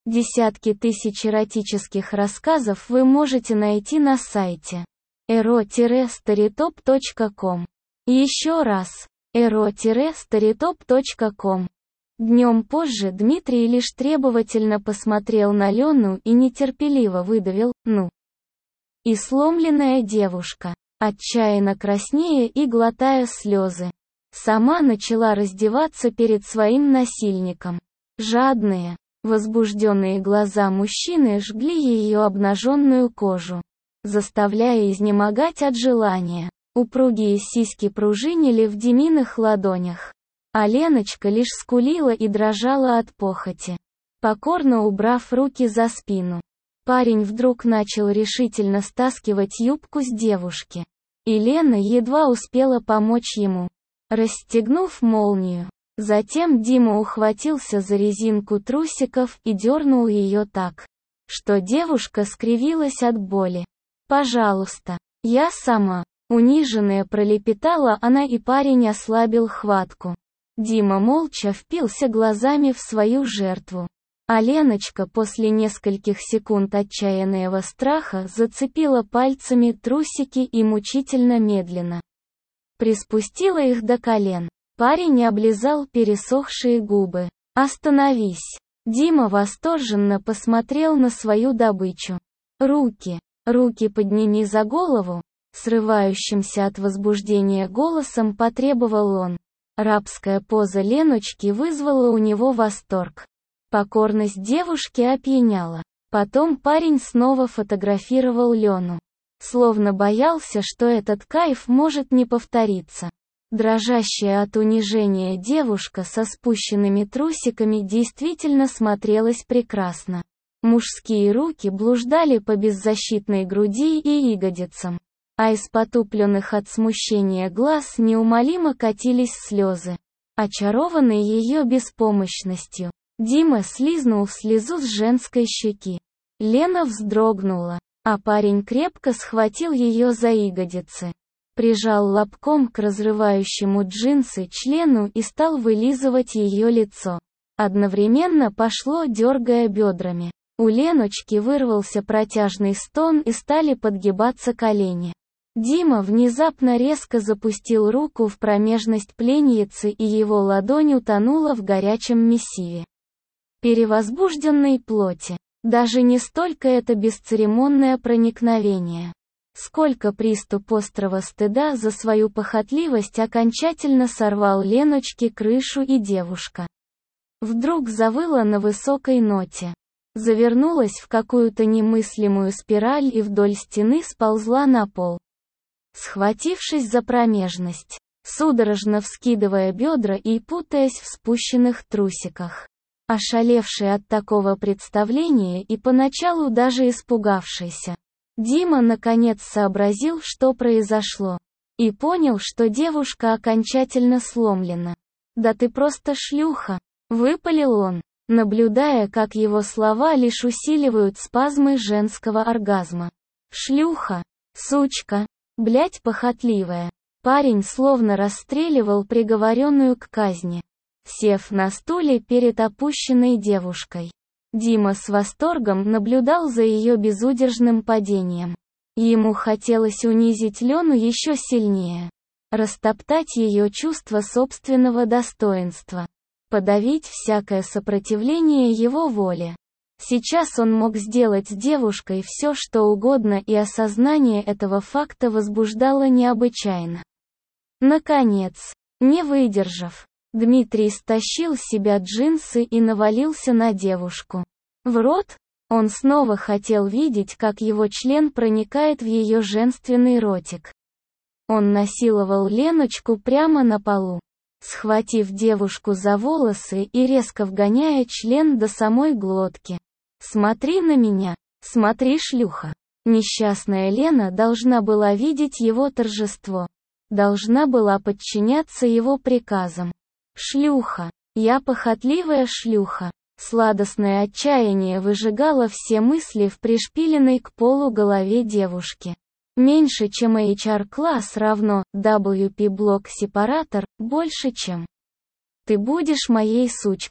Десятки тысяч эротических рассказов вы можете найти на сайте ero-storytop.com. Еще раз, ero-storytop.com. Днем позже Дмитрий лишь требовательно посмотрел на Лену и нетерпеливо выдавил «ну». И сломленная девушка, отчаянно краснея и глотая слезы, сама начала раздеваться перед своим насильником. Жадные, возбужденные глаза мужчины жгли ее обнаженную кожу, заставляя изнемогать от желания. Упругие сиськи пружинили в Диминых ладонях, а Леночка лишь скулила и дрожала от похоти, покорно убрав руки за спину. Парень вдруг начал решительно стаскивать юбку с девушки, и Лена едва успела помочь ему, расстегнув молнию. Затем Дима ухватился за резинку трусиков и дернул ее так, что девушка скривилась от боли. «Пожалуйста, я сама», униженная пролепетала она, и парень ослабил хватку. Дима молча впился глазами в свою жертву, а Леночка после нескольких секунд отчаянного страха зацепила пальцами трусики и мучительно медленно приспустила их до колен. Парень облизал пересохшие губы. «Остановись!» Дима восторженно посмотрел на свою добычу. «Руки подними за голову!» Срывающимся от возбуждения голосом потребовал он. Рабская поза Леночки вызвала у него восторг. Покорность девушки опьяняла. Потом парень снова фотографировал Лену, словно боялся, что этот кайф может не повториться. Дрожащая от унижения девушка со спущенными трусиками действительно смотрелась прекрасно. Мужские руки блуждали по беззащитной груди и ягодицам, а из потупленных от смущения глаз неумолимо катились слезы. Очарованный ее беспомощностью, Дима слизнул слезу с женской щеки. Лена вздрогнула, а парень крепко схватил ее за ягодицы, прижал лобком к разрывающему джинсы члену и стал вылизывать ее лицо. Одновременно пошло, дергая бедрами. У Леночки вырвался протяжный стон и стали подгибаться колени. Дима внезапно резко запустил руку в промежность пленницы, и его ладонь утонула в горячем месиве перевозбужденной плоти. Даже не столько это бесцеремонное проникновение, сколько приступ острого стыда за свою похотливость окончательно сорвал Леночке крышу, и девушка вдруг завыла на высокой ноте, завернулась в какую-то немыслимую спираль и вдоль стены сползла на пол, схватившись за промежность, судорожно вскидывая бедра и путаясь в спущенных трусиках. Ошалевший от такого представления и поначалу даже испугавшийся, Дима наконец сообразил, что произошло, и понял, что девушка окончательно сломлена. «Да ты просто шлюха!» — выпалил он, наблюдая, как его слова лишь усиливают спазмы женского оргазма. «Шлюха! Сучка! Блядь похотливая!» Парень словно расстреливал приговоренную к казни, сев на стуле перед опущенной девушкой. Дима с восторгом наблюдал за ее безудержным падением. Ему хотелось унизить Лену еще сильнее, растоптать ее чувство собственного достоинства, подавить всякое сопротивление его воле. Сейчас он мог сделать с девушкой все, что угодно, и осознание этого факта возбуждало необычайно. Наконец, не выдержав, Дмитрий стащил с себя джинсы и навалился на девушку. В рот? Он снова хотел видеть, как его член проникает в ее женственный ротик. Он насиловал Леночку прямо на полу, схватив девушку за волосы и резко вгоняя член до самой глотки. «Смотри на меня! Смотри, шлюха!» Несчастная Лена должна была видеть его торжество, должна была подчиняться его приказам. «Шлюха! Я похотливая шлюха!» Сладостное отчаяние выжигало все мысли в пришпиленной к полу голове девушки. Меньше чем HR-класс равно WP-блок-сепаратор, больше чем «ты будешь моей сучкой».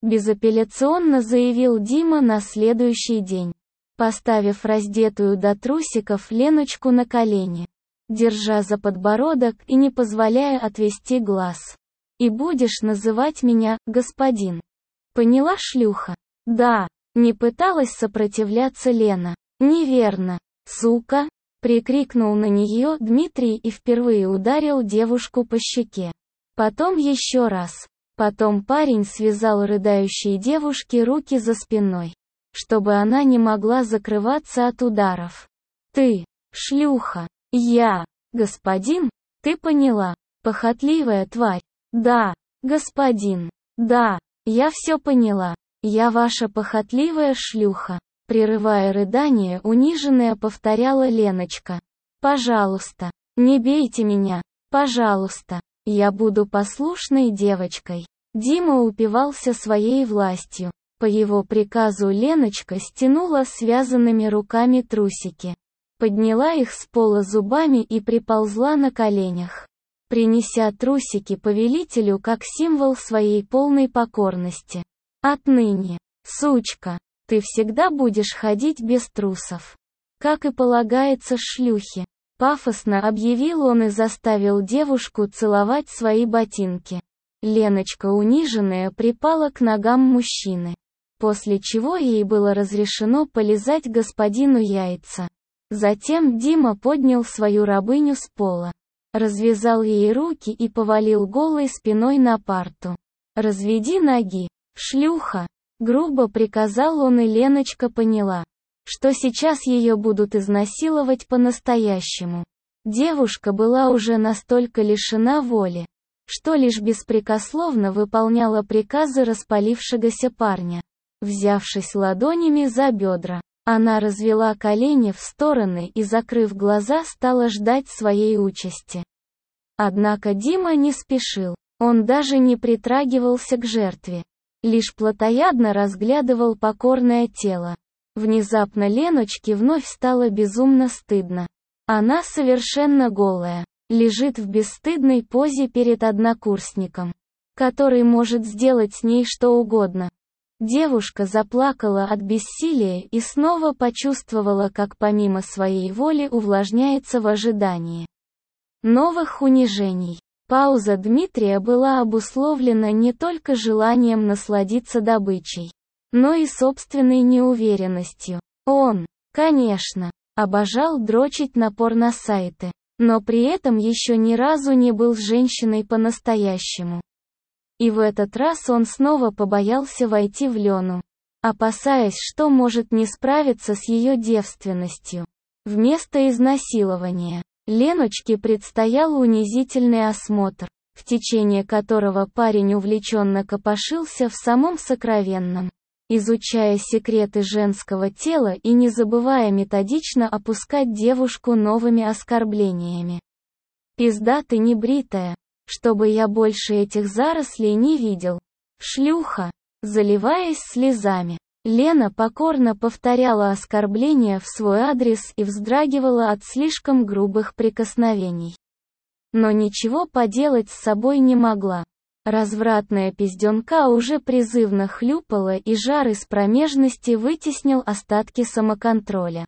безапелляционно заявил Дима на следующий день, поставив раздетую до трусиков Леночку на колени, держа за подбородок и не позволяя отвести глаз. «И будешь называть меня господин. Поняла, шлюха?» «Да», — не пыталась сопротивляться Лена. «Неверно, сука!» — прикрикнул на нее Дмитрий и впервые ударил девушку по щеке. Потом еще раз. Потом парень связал рыдающей девушке руки за спиной, чтобы она не могла закрываться от ударов. «Ты, шлюха!» «Я, господин, ты поняла, похотливая тварь?» «Да, господин, да, я все поняла, я ваша похотливая шлюха», прерывая рыдание, униженная повторяла Леночка. «Пожалуйста, не бейте меня, пожалуйста, я буду послушной девочкой». Дима упивался своей властью. По его приказу Леночка стянула связанными руками трусики, подняла их с пола зубами и приползла на коленях, принеся трусики повелителю как символ своей полной покорности. «Отныне, сучка, ты всегда будешь ходить без трусов, как и полагается шлюхе», пафосно объявил он и заставил девушку целовать свои ботинки. Леночка, униженная, припала к ногам мужчины, после чего ей было разрешено полизать господину яйца. Затем Дима поднял свою рабыню с пола, развязал ей руки и повалил голой спиной на парту. «Разведи ноги, шлюха!» — грубо приказал он, и Леночка поняла, что сейчас ее будут изнасиловать по-настоящему. Девушка была уже настолько лишена воли, что лишь беспрекословно выполняла приказы распалившегося парня. Взявшись ладонями за бедра, она развела колени в стороны и, закрыв глаза, стала ждать своей участи. Однако Дима не спешил, он даже не притрагивался к жертве, лишь плотоядно разглядывал покорное тело. Внезапно Леночке вновь стало безумно стыдно. Она совершенно голая, лежит в бесстыдной позе перед однокурсником, который может сделать с ней что угодно. Девушка заплакала от бессилия и снова почувствовала, как помимо своей воли увлажняется в ожидании новых унижений. Пауза Дмитрия была обусловлена не только желанием насладиться добычей, но и собственной неуверенностью. Он, конечно, обожал дрочить на порносайты, но при этом еще ни разу не был с женщиной по-настоящему. И в этот раз он снова побоялся войти в Лену, опасаясь, что может не справиться с ее девственностью. Вместо изнасилования Леночке предстоял унизительный осмотр, в течение которого парень увлеченно копошился в самом сокровенном, изучая секреты женского тела и не забывая методично опускать девушку новыми оскорблениями. «Пизда ты небритая, чтобы я больше этих зарослей не видел, шлюха!» Заливаясь слезами, Лена покорно повторяла оскорбления в свой адрес и вздрагивала от слишком грубых прикосновений. Но ничего поделать с собой не могла. Развратная пизденка уже призывно хлюпала, и жар из промежности вытеснил остатки самоконтроля.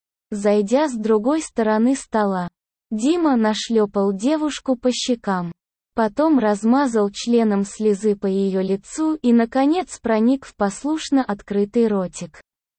Зайдя с другой стороны стола, Дима нашлепал девушку по щекам, потом размазал членом слезы по ее лицу и, наконец, проник в послушно открытый ротик.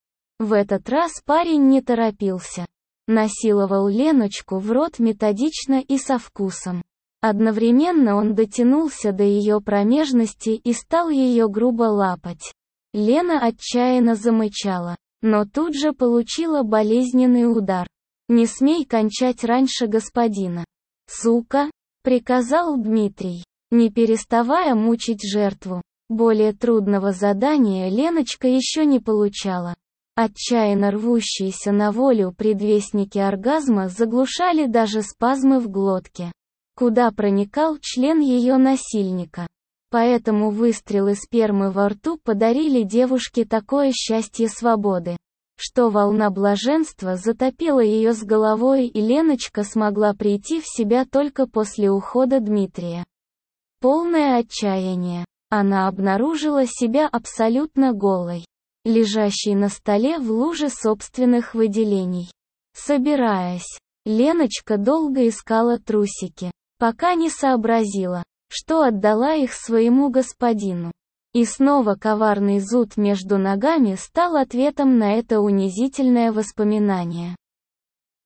В этот раз парень не торопился. Насиловал Леночку в рот методично и со вкусом. Одновременно он дотянулся до ее промежности и стал ее грубо лапать. Лена отчаянно замычала, но тут же получила болезненный удар. «Не смей кончать раньше господина, сука!» — приказал Дмитрий, не переставая мучить жертву. Более трудного задания Леночка еще не получала. Отчаянно рвущиеся на волю предвестники оргазма заглушали даже спазмы в глотке, куда проникал член ее насильника. Поэтому выстрелы спермы во рту подарили девушке такое счастье свободы, что волна блаженства затопила ее с головой, и Леночка смогла прийти в себя только после ухода Дмитрия. Полное отчаяние, Она обнаружила себя абсолютно голой, лежащей на столе в луже собственных выделений. Собираясь, Леночка долго искала трусики, пока не сообразила, что отдала их своему господину. И снова коварный зуд между ногами стал ответом на это унизительное воспоминание.